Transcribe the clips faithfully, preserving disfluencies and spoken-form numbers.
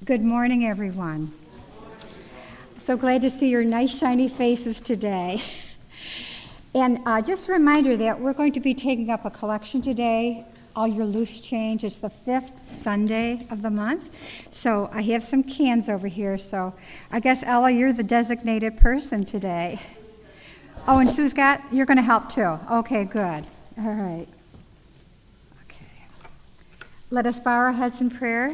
Good morning, everyone. So glad to see your nice, shiny faces today. And uh, just a reminder that we're going to be taking up a collection today, all your loose change. It's the fifth Sunday of the month. So I have some cans over here. So I guess, Ella, you're the designated person today. Oh, and Sue's got, you're going to help too. Okay, good. All right. Okay. Let us bow our heads in prayer.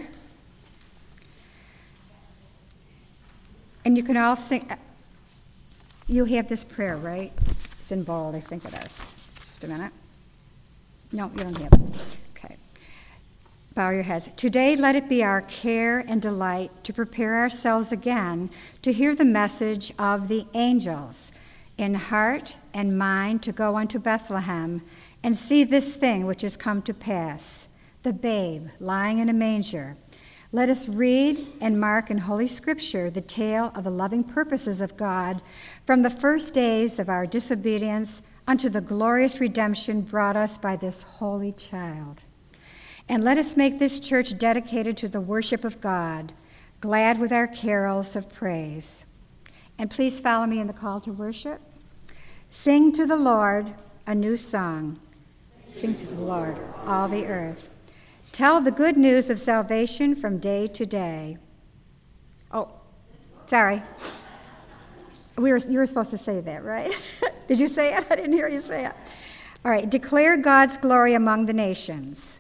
And you can all sing. You have this prayer, right? It's in bold, I think it is. Just a minute. No, you don't have it. Okay. Bow your heads. Today, let it be our care and delight to prepare ourselves again to hear the message of the angels, in heart and mind to go unto Bethlehem and see this thing which has come to pass, the babe lying in a manger. Let us read and mark in Holy Scripture the tale of the loving purposes of God from the first days of our disobedience unto the glorious redemption brought us by this holy child. And let us make this church dedicated to the worship of God, glad with our carols of praise. And please follow me in the call to worship. Sing to the Lord a new song. Sing to the Lord, all the earth. Tell the good news of salvation from day to day. Oh, sorry. We were, you were supposed to say that, right? Did you say it? I didn't hear you say it. All right. Declare God's glory among the nations.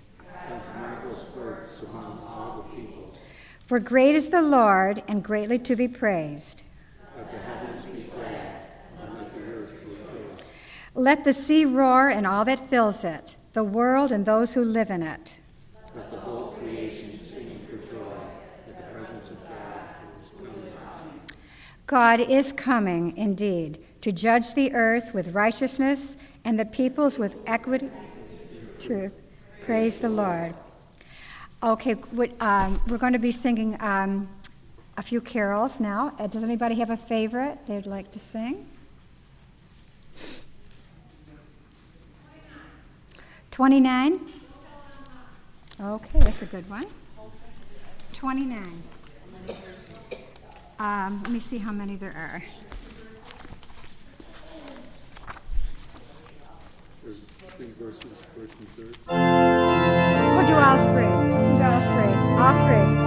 Among all the peoples. For great is the Lord and greatly to be praised. Let the heavens be glad and let the earth rejoice. Let the sea roar and all that fills it, the world and those who live in it. Let the whole creation sing for joy at the presence of God who is coming. God is coming, indeed, to judge the earth with righteousness and the peoples with equity. Truth. Praise the Lord. Okay, um, we're going to be singing um, a few carols now. Uh, does anybody have a favorite they'd like to sing? twenty-nine? Okay, that's a good one. twenty-nine. Um, let me see how many there are. There's three verses, first and third. We'll do all three. We'll do all three. All three.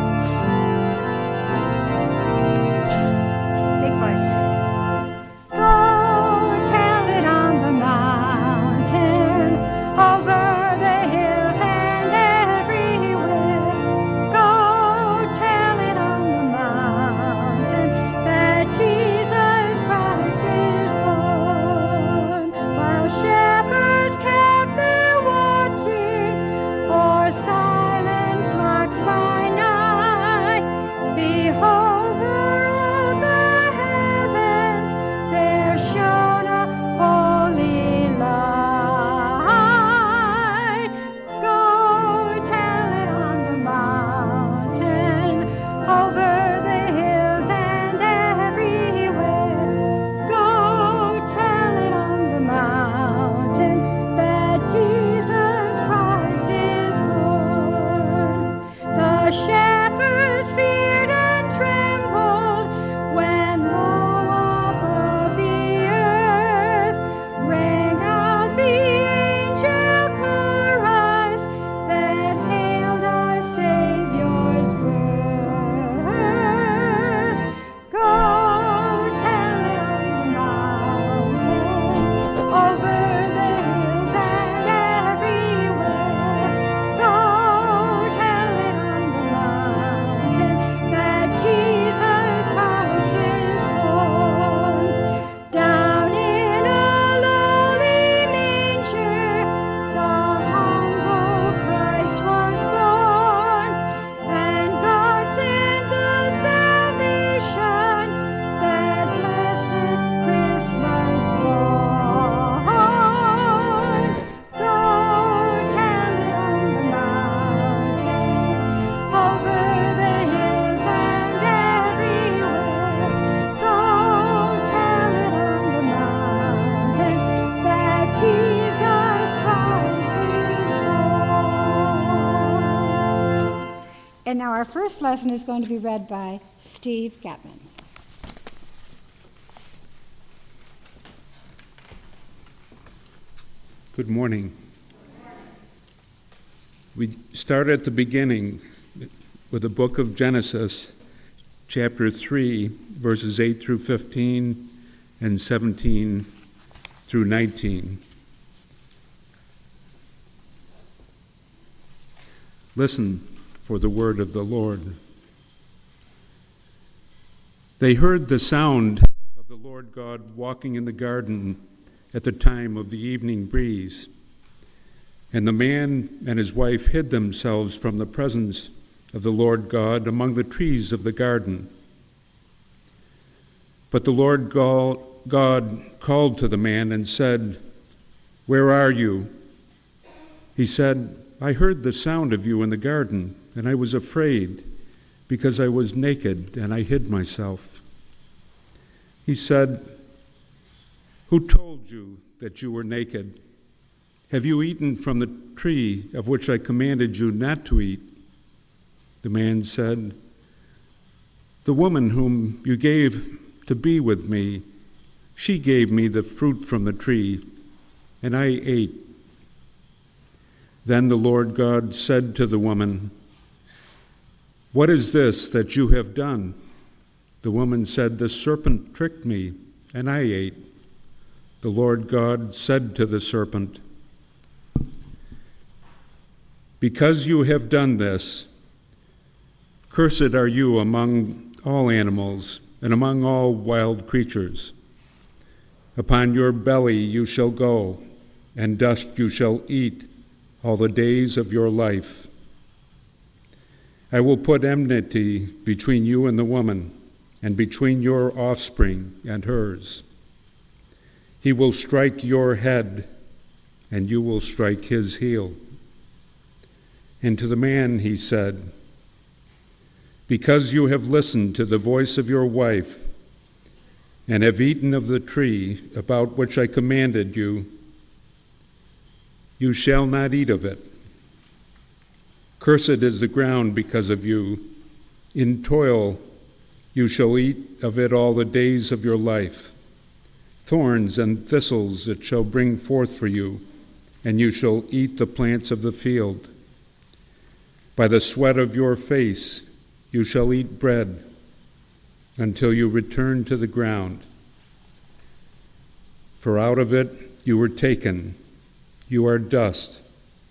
Big voices. Go tell it on the mountain, over the hills and everywhere. Go tell it on the mountain that Jesus Christ is born. While shepherds kept their watching, or silent flocks by night, And now our first lesson is going to be read by Steve Getman. Good morning. We start at the beginning with the book of Genesis, chapter three, verses eight through fifteen and seventeen through nineteen. Listen for the word of the Lord. They heard the sound of the Lord God walking in the garden at the time of the evening breeze. And the man and his wife hid themselves from the presence of the Lord God among the trees of the garden. But the Lord God called to the man and said, "Where are you?" He said, "I heard the sound of you in the garden, and I was afraid, because I was naked and I hid myself." He said, "Who told you that you were naked? Have you eaten from the tree of which I commanded you not to eat?" The man said, "The woman whom you gave to be with me, she gave me the fruit from the tree, and I ate." Then the Lord God said to the woman, "What is this that you have done?" The woman said, "The serpent tricked me, and I ate." The Lord God said to the serpent, "Because you have done this, cursed are you among all animals and among all wild creatures. Upon your belly you shall go, and dust you shall eat all the days of your life. I will put enmity between you and the woman, and between your offspring and hers. He will strike your head, and you will strike his heel." And to the man he said, "Because you have listened to the voice of your wife, and have eaten of the tree about which I commanded you, you shall not eat of it. Cursed is the ground because of you. In toil you shall eat of it all the days of your life. Thorns and thistles it shall bring forth for you, and you shall eat the plants of the field. By the sweat of your face you shall eat bread until you return to the ground. For out of it you were taken. You are dust,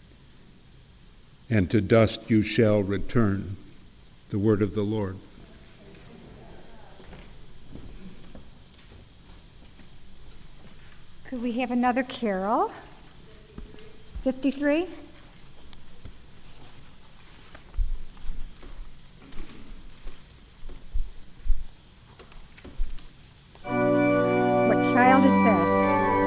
and to dust you shall return." The word of the Lord. Could we have another carol? fifty-three? What child is this?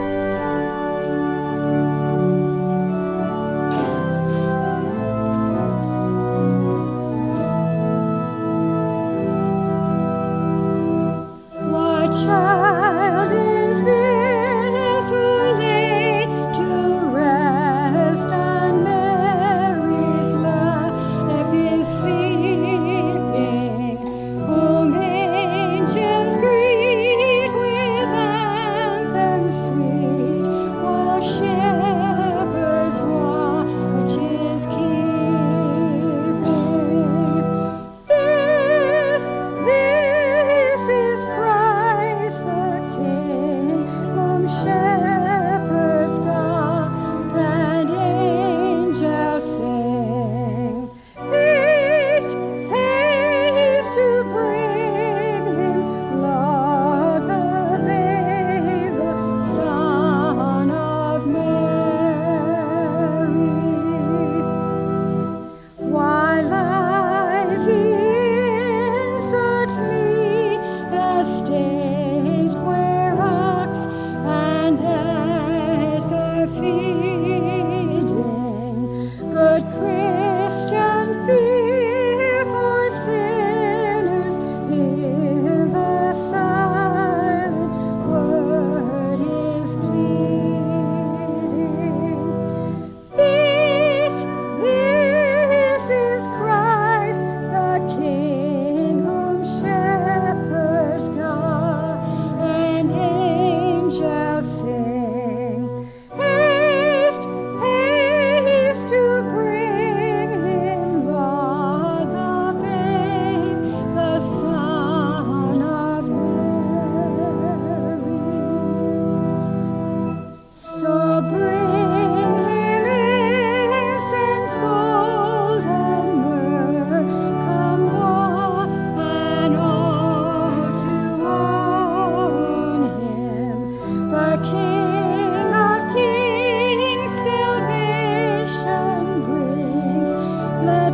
What child is this who lay to rest on Mary's lap is sleeping, whom angels greet with anthems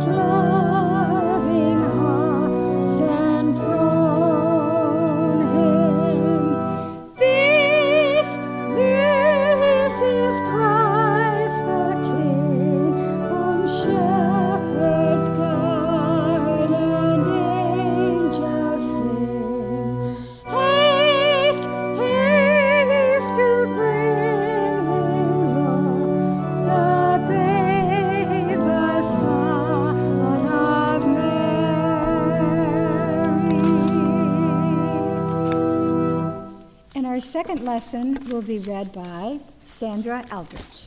loving hearts enthrone him. This, this is Christ the King, whom shepherds guide and angels sing. Haste, haste to bring him, Lord, the babe, the Son of Mary. And our second lesson will be read by Sandra Eldridge.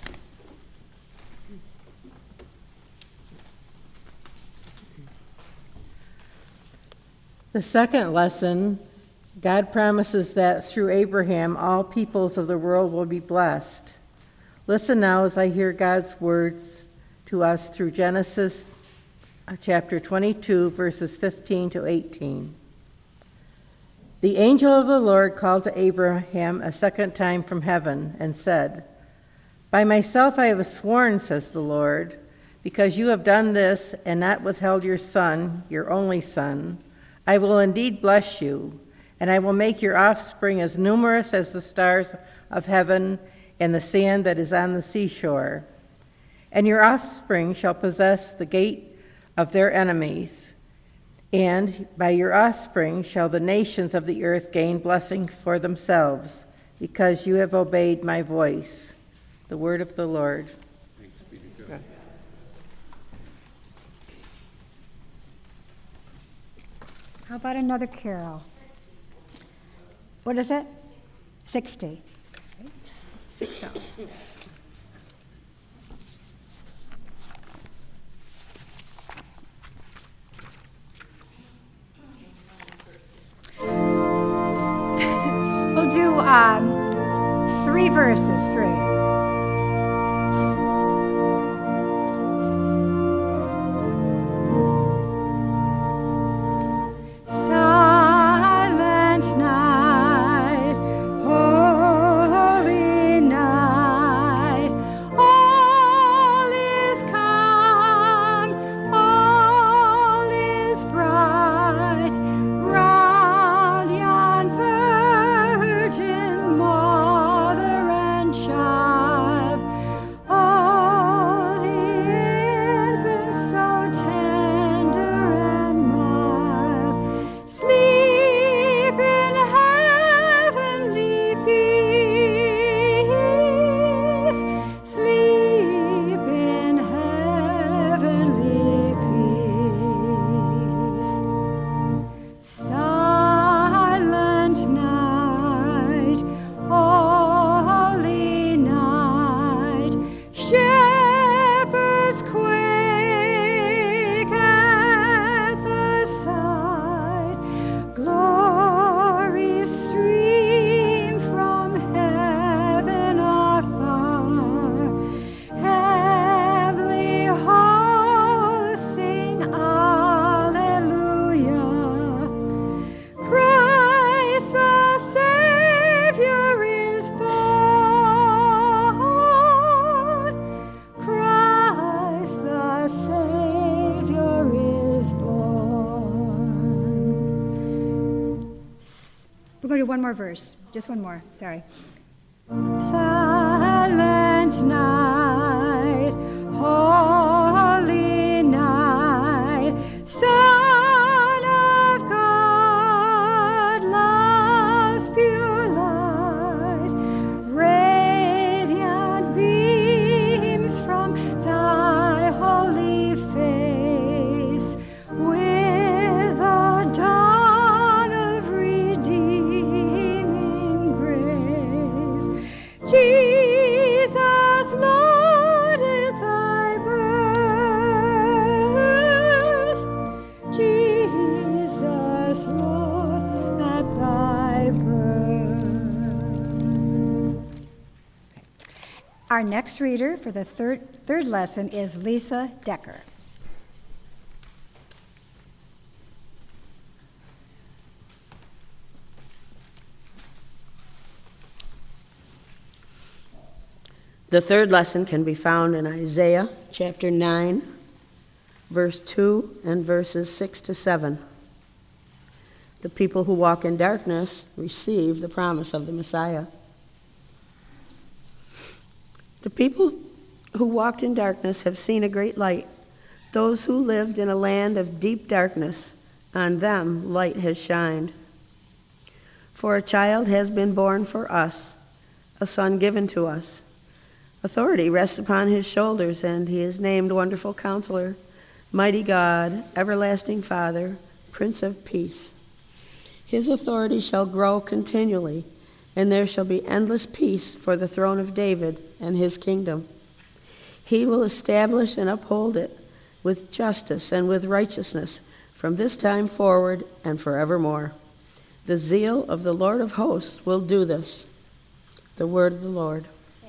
The second lesson, God promises that through Abraham, all peoples of the world will be blessed. Listen now as I hear God's words to us through Genesis uh, chapter twenty-two, verses fifteen to eighteen. The angel of the Lord called to Abraham a second time from heaven and said, "By myself I have sworn, says the Lord, because you have done this and not withheld your son, your only son, I will indeed bless you, and I will make your offspring as numerous as the stars of heaven and the sand that is on the seashore. And your offspring shall possess the gate of their enemies. And by your offspring shall the nations of the earth gain blessing for themselves, because you have obeyed my voice." The word of the Lord. Thanks be to God. How about another carol? What is it? sixty. Six oh. We'll do um, three verses, three. Silent night, holy night, all is calm, all is bright, round yon virgin mother and child. All the infants so tender and mild, sleep in heavenly peace, sleep in heavenly peace. Silent night, holy night, shepherds quake at the sight, glory stream from heaven afar, heavenly hosts sing Alleluia. Christ the Savior is born. Christ the Savior is born. We're going to do one more verse. Just one more. Sorry. Silent night, holy night, Son of God, love's pure light, radiant beams from thy holy face, with the dawn of redeeming grace. Jesus, Lord, at thy birth, Jesus, Lord, at thy birth. Our next reader for the third, third lesson is Lisa Decker. The third lesson can be found in Isaiah chapter nine, verse two and verses six to seven. The people who walk in darkness receive the promise of the Messiah. The people who walked in darkness have seen a great light. Those who lived in a land of deep darkness, on them light has shined. For a child has been born for us, a son given to us. Authority rests upon his shoulders, and he is named Wonderful Counselor, Mighty God, Everlasting Father, Prince of Peace. His authority shall grow continually, and there shall be endless peace for the throne of David and his kingdom. He will establish and uphold it with justice and with righteousness from this time forward and forevermore. The zeal of the Lord of hosts will do this. The word of the Lord.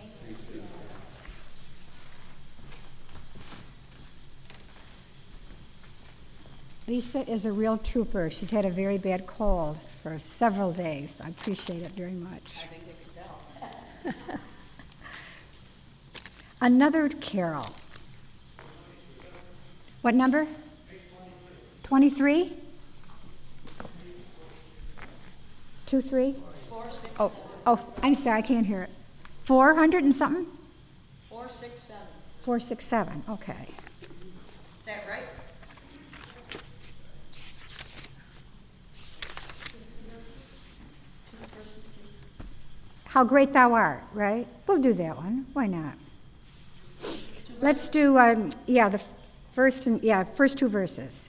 Lisa is a real trooper. She's had a very bad cold for several days. I appreciate it very much. I think they could tell. Another carol. What number? twenty-three? Two, three? Four, six, oh, oh, I'm sorry, I can't hear it. Four hundred and something? Four, six, seven. Four, six, seven, okay. Is that right? How great thou art, right? We'll do that one. Why not? Let's do, um, yeah, the first and, yeah, first two verses.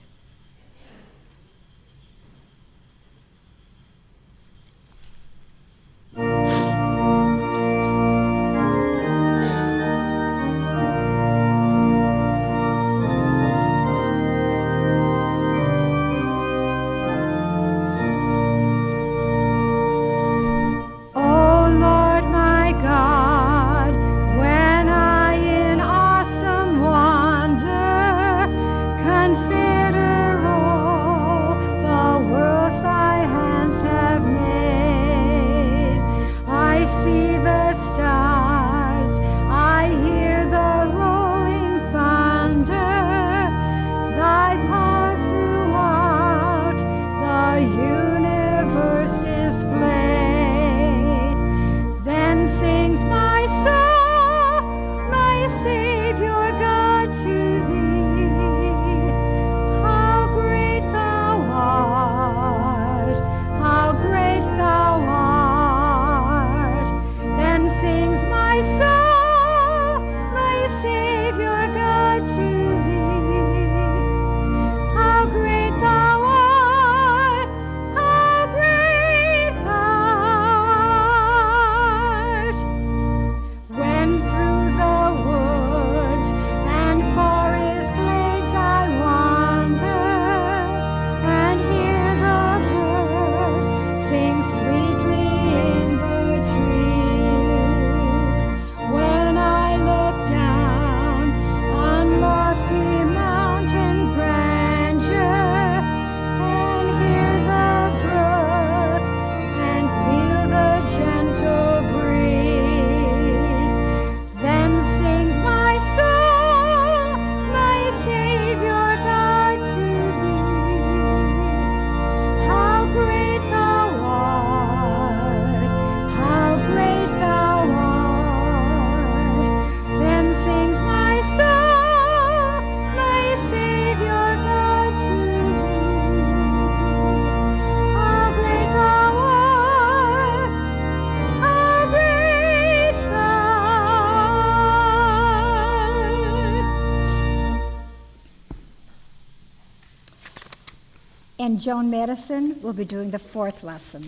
And Joan Madison will be doing the fourth lesson.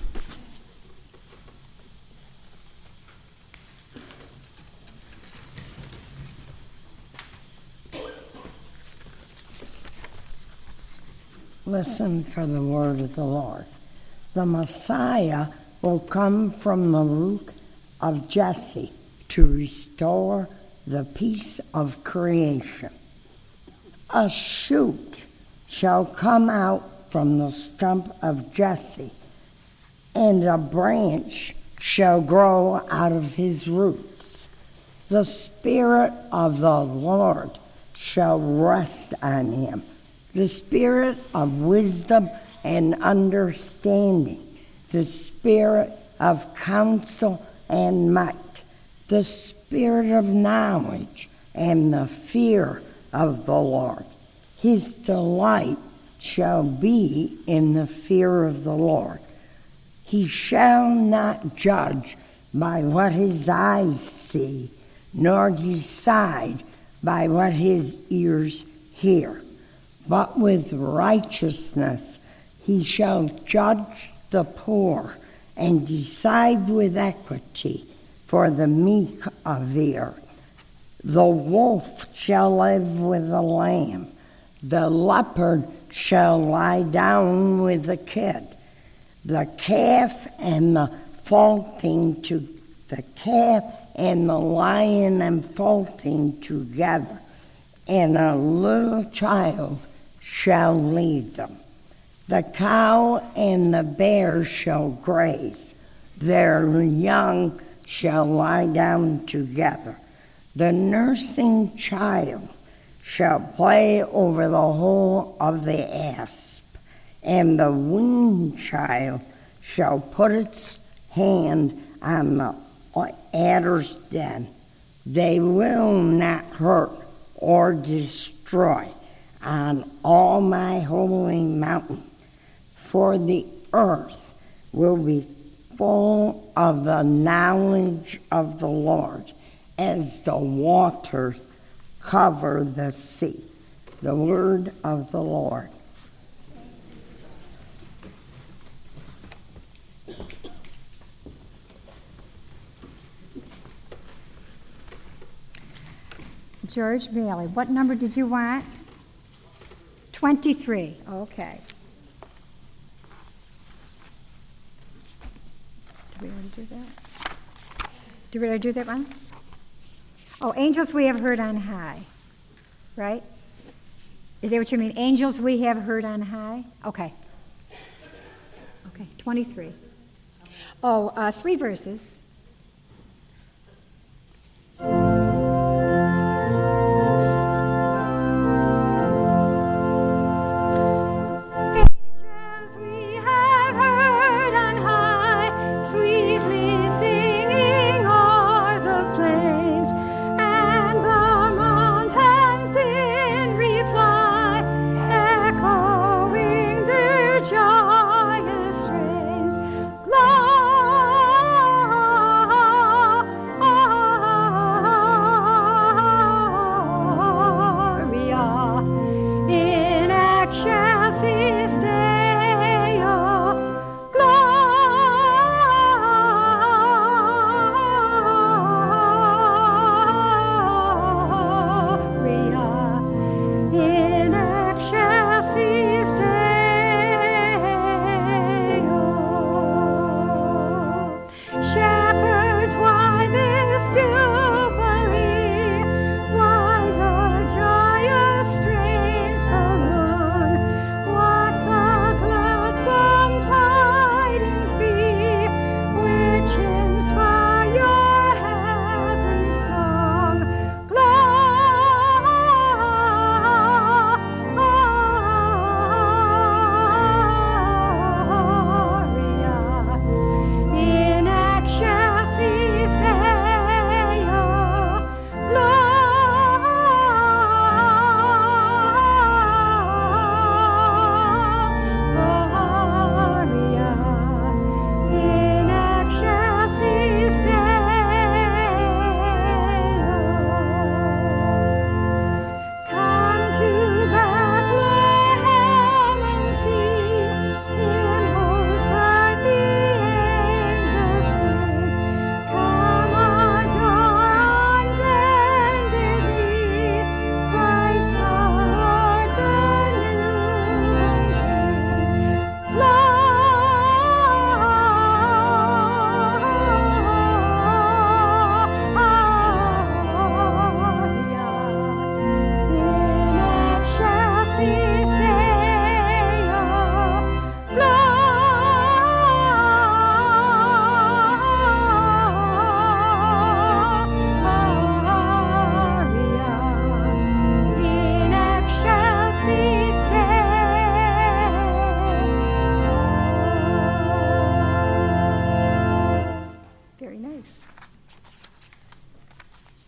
Listen for the word of the Lord. The Messiah will come from the root of Jesse to restore the peace of creation. A shoot shall come out from the stump of Jesse, and a branch shall grow out of his roots. The Spirit of the Lord shall rest on him, the spirit of wisdom and understanding, the spirit of counsel and might, the spirit of knowledge and the fear of the Lord. His delight shall be in the fear of the Lord. He shall not judge by what his eyes see, nor decide by what his ears hear. But with righteousness he shall judge the poor and decide with equity for the meek of the earth. The wolf shall live with the lamb. The leopard shall lie down with the kid. The calf and the faulting to the calf and the lion and faulting together, and a little child shall lead them. The cow and the bear shall graze. Their young shall lie down together. The nursing child shall play over the hole of the asp, and the weaned child shall put its hand on the adder's den. They will not hurt or destroy on all my holy mountain, for the earth will be full of the knowledge of the Lord as the waters cover the sea. The word of the Lord. George Bailey, what number did you want? twenty-three, okay. Did we already do that? Did we already do that one? Oh, angels we have heard on high, right? Is that what you mean? Angels we have heard on high? Okay. Okay, twenty-three. Oh, uh, three verses.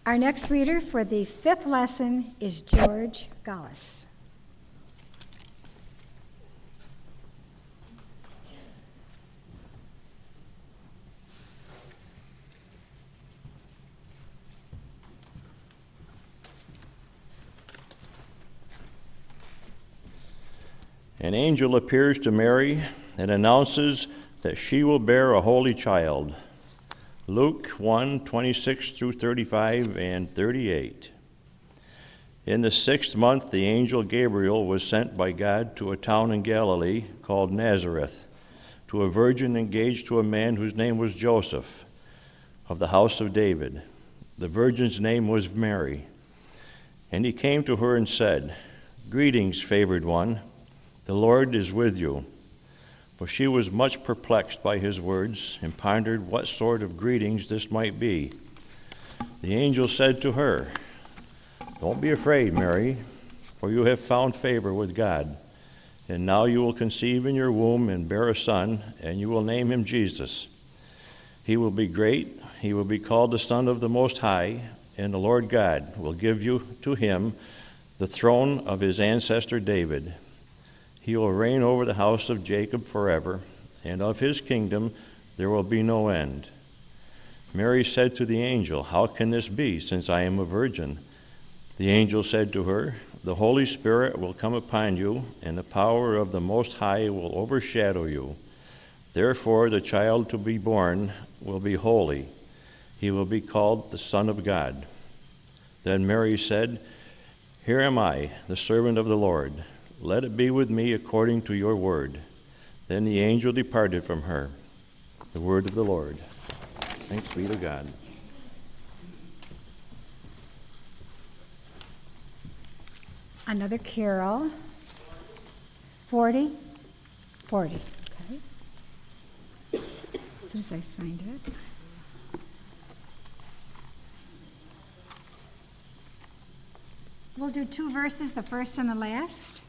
Our next reader for the fifth lesson is George Gullis. An angel appears to Mary and announces that she will bear a holy child. Luke one, twenty-six through thirty-five and thirty-eight. In the sixth month, the angel Gabriel was sent by God to a town in Galilee called Nazareth, to a virgin engaged to a man whose name was Joseph, of the house of David. The virgin's name was Mary. And he came to her and said, "Greetings, favored one. The Lord is with you." But she was much perplexed by his words and pondered what sort of greetings this might be. The angel said to her, "Don't be afraid, Mary, for you have found favor with God. And now you will conceive in your womb and bear a son, and you will name him Jesus. He will be great. He will be called the Son of the Most High, and the Lord God will give you to him the throne of his ancestor David. He will reign over the house of Jacob forever, and of his kingdom there will be no end." Mary said to the angel, "How can this be, since I am a virgin?" The angel said to her, "The Holy Spirit will come upon you, and the power of the Most High will overshadow you. Therefore the child to be born will be holy. He will be called the Son of God." Then Mary said, "Here am I, the servant of the Lord. Let it be with me according to your word." Then the angel departed from her. The word of the Lord. Thanks be to God. Another carol. forty? forty, okay. As soon as I find it. We'll do two verses, the first and the last.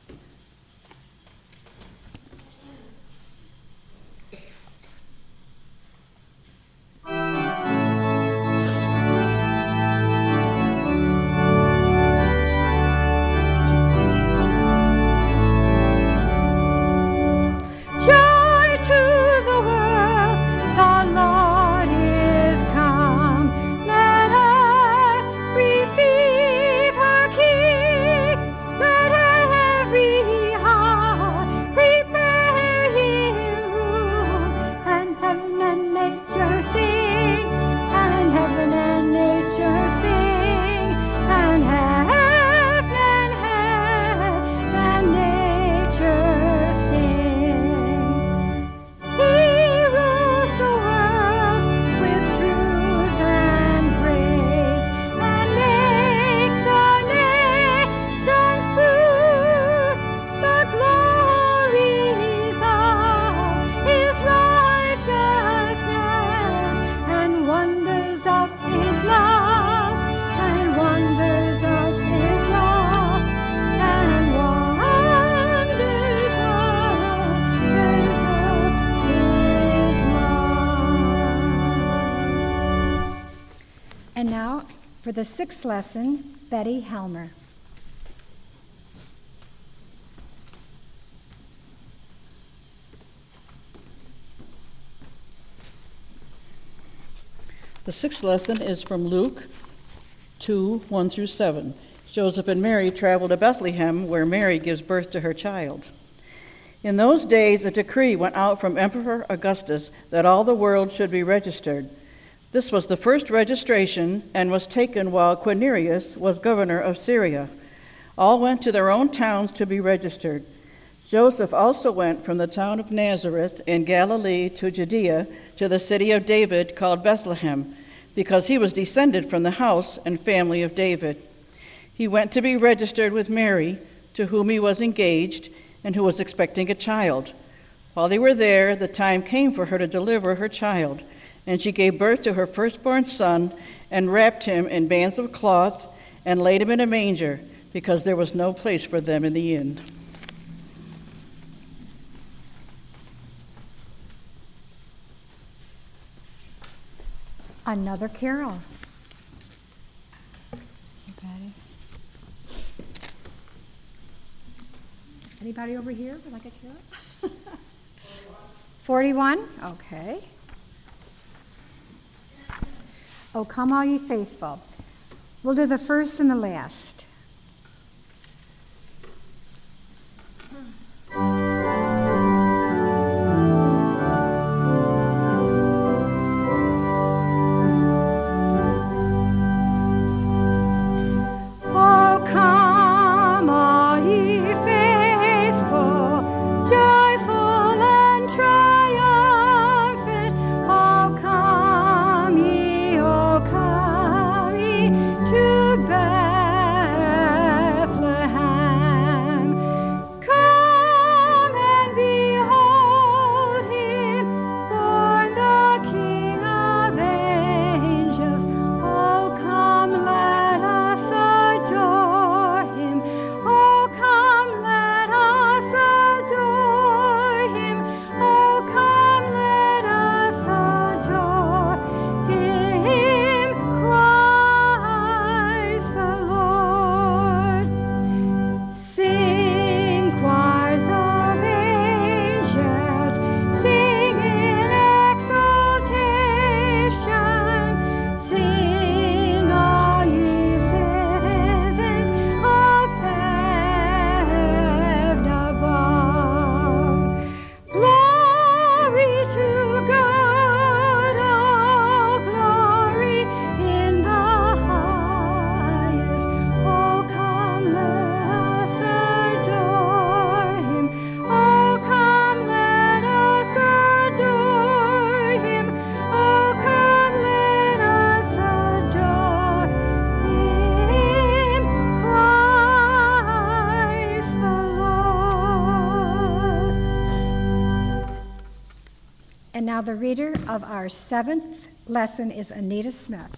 And now, for the sixth lesson, Betty Helmer. The sixth lesson is from Luke two, one through seven. Joseph and Mary travel to Bethlehem, where Mary gives birth to her child. In those days, a decree went out from Emperor Augustus that all the world should be registered. This was the first registration and was taken while Quirinius was governor of Syria. All went to their own towns to be registered. Joseph also went from the town of Nazareth in Galilee to Judea, to the city of David called Bethlehem, because he was descended from the house and family of David. He went to be registered with Mary, to whom he was engaged, and who was expecting a child. While they were there, the time came for her to deliver her child, and she gave birth to her firstborn son, and wrapped him in bands of cloth, and laid him in a manger, because there was no place for them in the inn. Another carol. Anybody over here would like a carrot? forty-one? Okay. Oh, come all ye faithful. We'll do the first and the last. Oh, come all ye faithful, joyful and triumphant. Oh, come ye, oh, come ye to Bethlehem. Come and behold him, born the King of angels. Oh, come, let us adore him. Oh, come, let us adore him. Oh, come, let us adore him, Christ the Lord. Sing, choirs of angels, sing in exaltation. Sing, all ye citizens of heaven above. Glory to God, all glory in the highest. Oh, come, let us adore him. Oh, come, let us adore him. Oh, come, let us adore him, Christ the Lord. And now the reader of our seventh lesson is Anita Smith.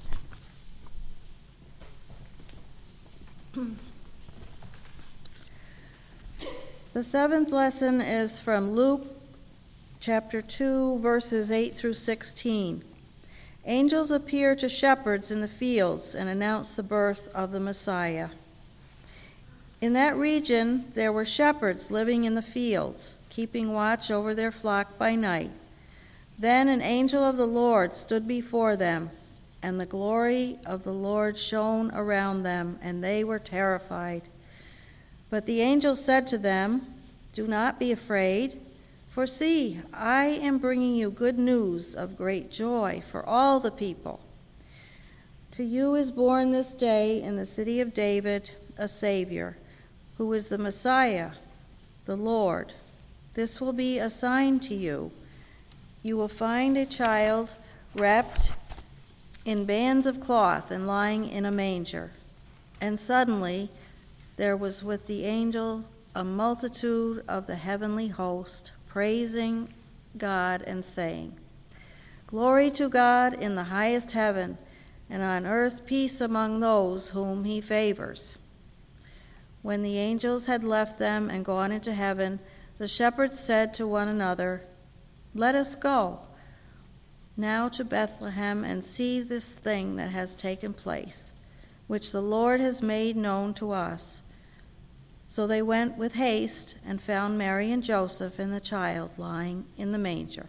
The seventh lesson is from Luke chapter two, verses eight through sixteen. Angels appear to shepherds in the fields and announce the birth of the Messiah. In that region, there were shepherds living in the fields, keeping watch over their flock by night. Then an angel of the Lord stood before them, and the glory of the Lord shone around them, and they were terrified. But the angel said to them, "Do not be afraid, for see, I am bringing you good news of great joy for all the people. To you is born this day in the city of David a Savior, who is the Messiah, the Lord. This will be a sign to you. You will find a child wrapped in bands of cloth and lying in a manger." And suddenly there was with the angel a multitude of the heavenly host, praising God and saying, "Glory to God in the highest heaven, and on earth peace among those whom he favors." When the angels had left them and gone into heaven, the shepherds said to one another, "Let us go now to Bethlehem and see this thing that has taken place, which the Lord has made known to us." So they went with haste and found Mary and Joseph and the child lying in the manger.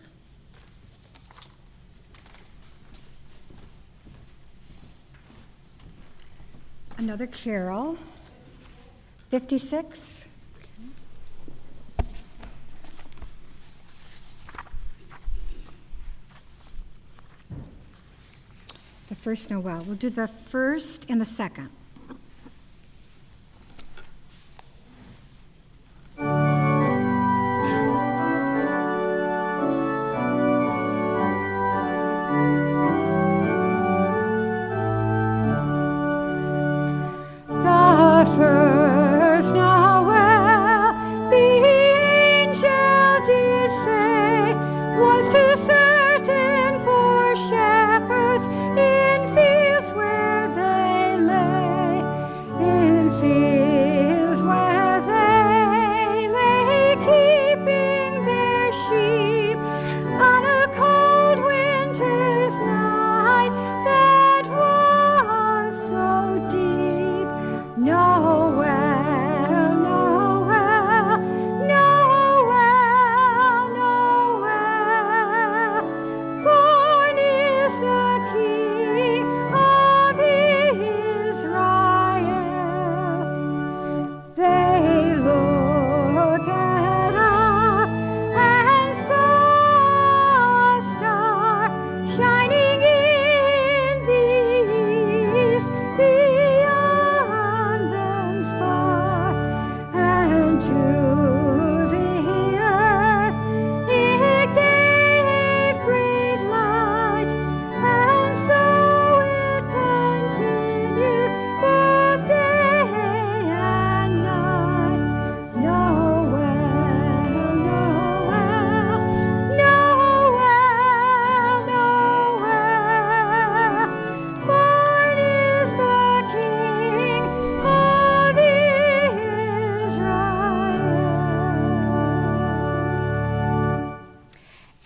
Another carol, fifty-six. The first Noel. We'll do the first and the second. The first Noel, the angel did say, was to certain poor shepherds in fields where they lay.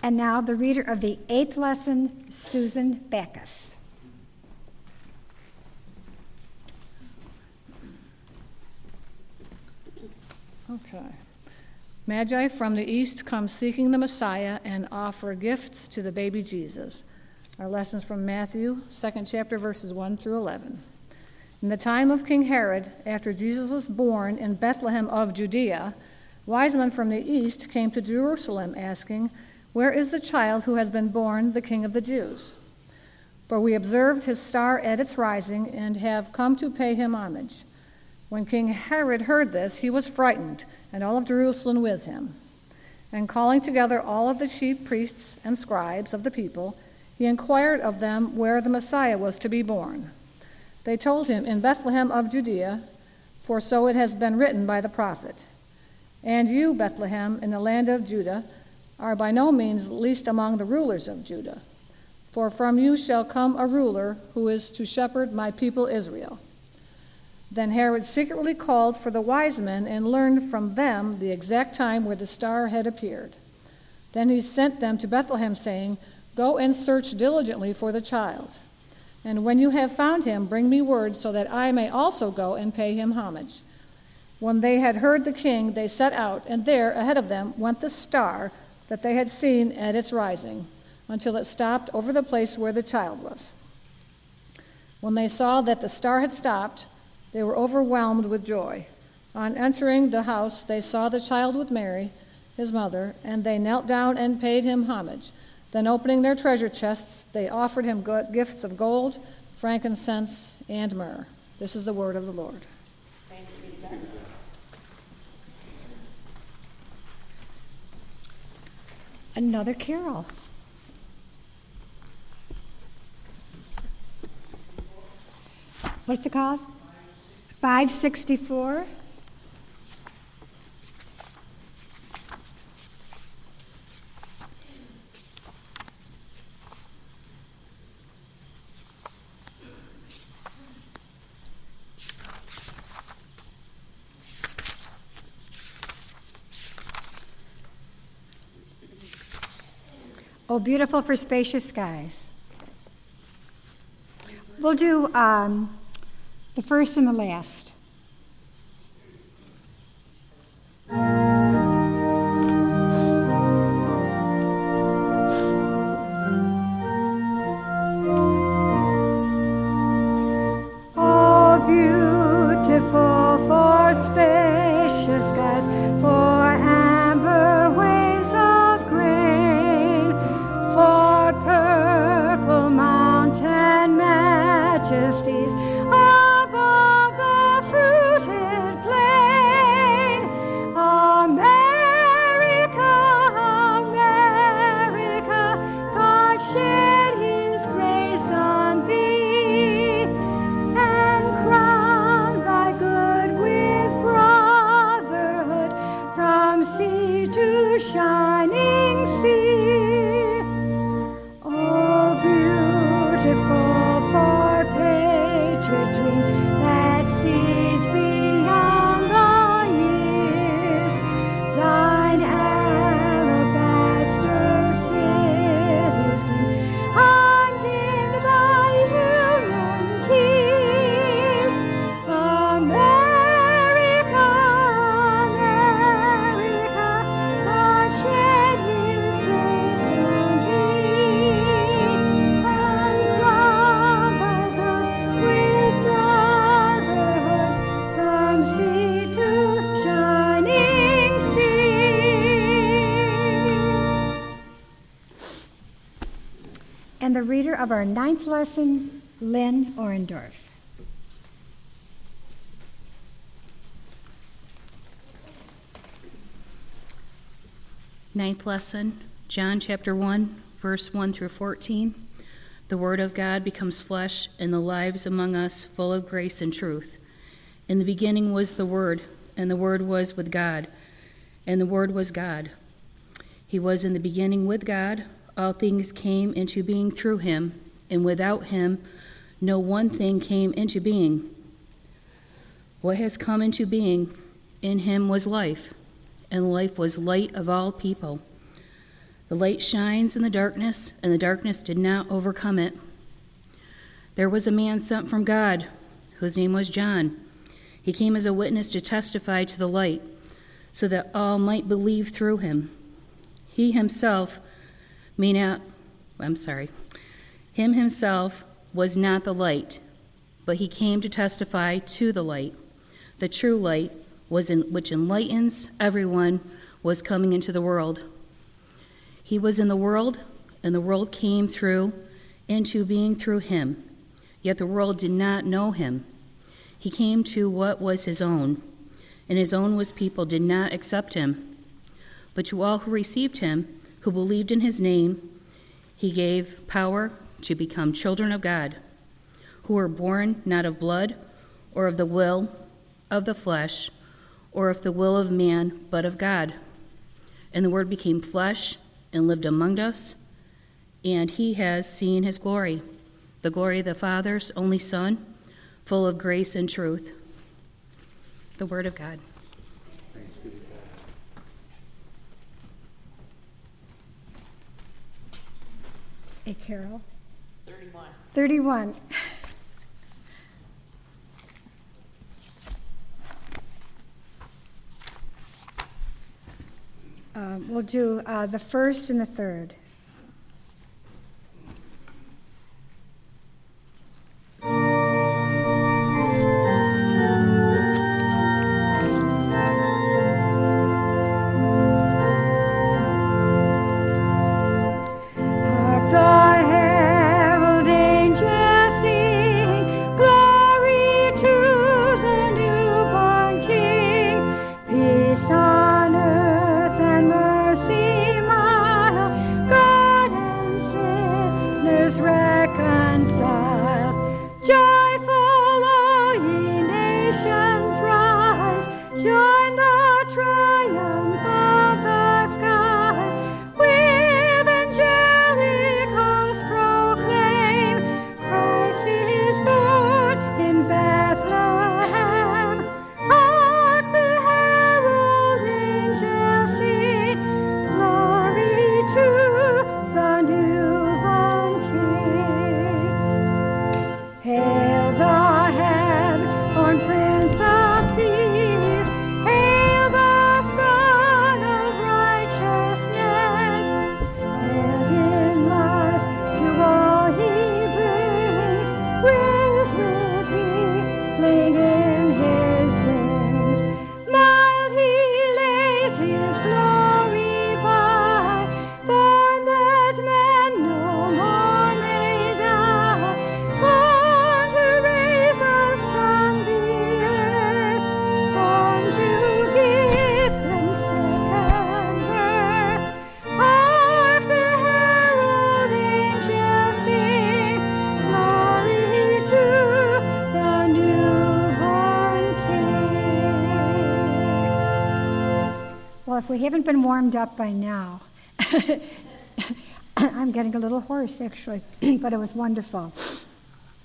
And now the reader of the eighth lesson, Susan Backus. Okay. Magi from the east come seeking the Messiah and offer gifts to the baby Jesus. Our lessons from Matthew, second chapter, verses one through eleven. In the time of King Herod, after Jesus was born in Bethlehem of Judea, wise men from the east came to Jerusalem asking, "Where is the child who has been born the King of the Jews? For we observed his star at its rising and have come to pay him homage." When King Herod heard this, he was frightened, and all of Jerusalem with him. And calling together all of the chief priests and scribes of the people, he inquired of them where the Messiah was to be born. They told him, "In Bethlehem of Judea, for so it has been written by the prophet. And you, Bethlehem, in the land of Judah, are by no means least among the rulers of Judah. For from you shall come a ruler who is to shepherd my people Israel." Then Herod secretly called for the wise men and learned from them the exact time where the star had appeared. Then he sent them to Bethlehem, saying, "Go and search diligently for the child. And when you have found him, bring me word so that I may also go and pay him homage." When they had heard the king, they set out, and there, ahead of them, went the star that they had seen at its rising, until it stopped over the place where the child was. When they saw that the star had stopped, they were overwhelmed with joy. On entering the house, they saw the child with Mary, his mother, and they knelt down and paid him homage. Then, opening their treasure chests, they offered him gifts of gold, frankincense, and myrrh. This is the word of the Lord. Thanks be to God. Another carol. What's it called? five sixty-four. Oh, beautiful for spacious skies. We'll do um, the first and the last. Oh, beautiful for spacious skies, for amber waves of grain, for purple mountain majesties above the fruited plain. America, America, God shed his grace on thee, and crown thy good with brotherhood from sea to shining sea. Oh, beautiful for patriot dream that sees beyond the years, thine alabaster cities gleam, undimmed by human tears. America, America, God shed his grace on thee, and crown thy good with brotherhood from sea to shining sea. And the reader of our ninth lesson, Lynn Orendorf. Ninth lesson, John chapter one, verse one through fourteen. The word of God becomes flesh, and the lives among us full of grace and truth. In the beginning was the Word, and the Word was with God, and the Word was God. He was in the beginning with God. All things came into being through him, and without him no one thing came into being. What has come into being? In him was life, and life was light of all people. The light shines in the darkness, and the darkness did not overcome it. There was a man sent from God, whose name was John. He came as a witness to testify to the light, so that all might believe through him. He himself may not, I'm sorry, him himself was not the light, but he came to testify to the light. The true light, was in, which enlightens everyone, was coming into the world. He was in the world, and the world came through into being through him. Yet the world did not know him. He came to what was his own, and his own was people did not accept him. But to all who received him, who believed in his name, he gave power to become children of God, who were born not of blood, or of the will of the flesh, or of the will of man, but of God. And the Word became flesh and lived among us, and he has seen his glory, the glory of the Father's only Son, full of grace and truth. The Word of God. Hey, Carol. Thirty-one. Thirty-one. Uh, we'll do uh, the first and the third. If we haven't been warmed up by now, I'm getting a little hoarse actually, but it was wonderful.